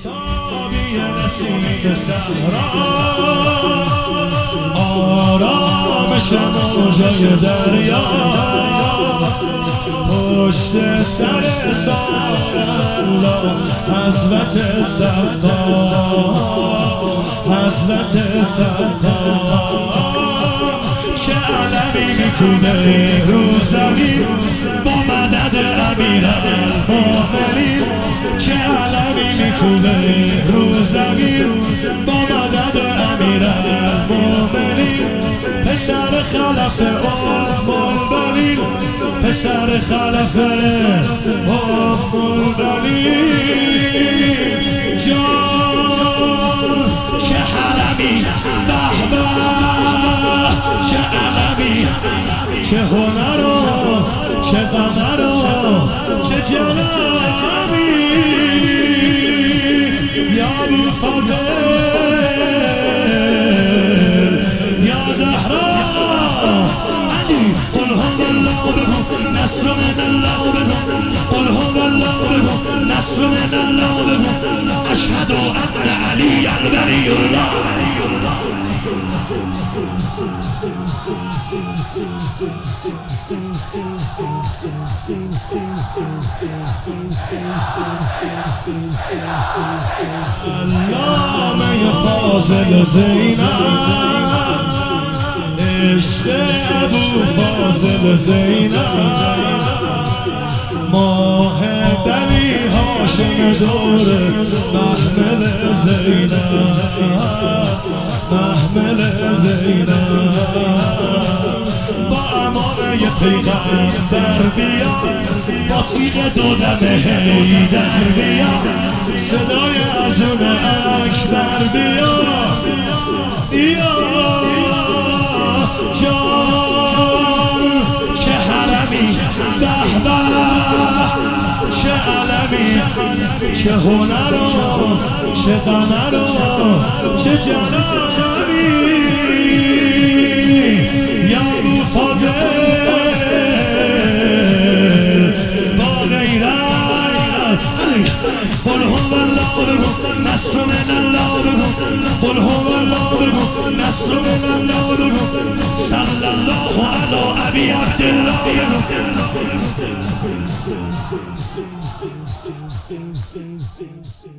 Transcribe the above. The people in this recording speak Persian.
آفتابی نسیم صحرا، آرامش موجای دریا، پشت سر سالالله حضرت سقا، حضرت سقا. چه علمی میکنه رو زمین با مدد امیرالمومنین، چه علمی میکنه رو زمین با مدد امیرالمومنین. پسر خلف ام البنین، پسر خلف ام البنین. جان چه حرمی، به به چه علمی، چه هنر و چه قمر و چه جلالی. یا ابوالفضل یا زهرا علی، قل هو الله بگو نصر من الله بگو، قل هو الله بگو نصر من الله بگو. اشهد ان علی ولی الله. علامه فاضل زینب، عشق ابوالفضل زینب، ماه بنی هاشم دور محمل زینب، محمل زینب. با امان یه پیغمبر بیا، با تیغ دودم حیدر بیا، صدای اذان اکبر بیا، بیا. جان چه حرمی، به به چه علمی، چه هنر و چه قمر و چه جلالی. یا ابوالفضل با غیرت، قل هو الله بگو نصر من الله بگو، قل هو الله بگو نصر من الله بگو. صلی الله علی ابی عبدالله بگو.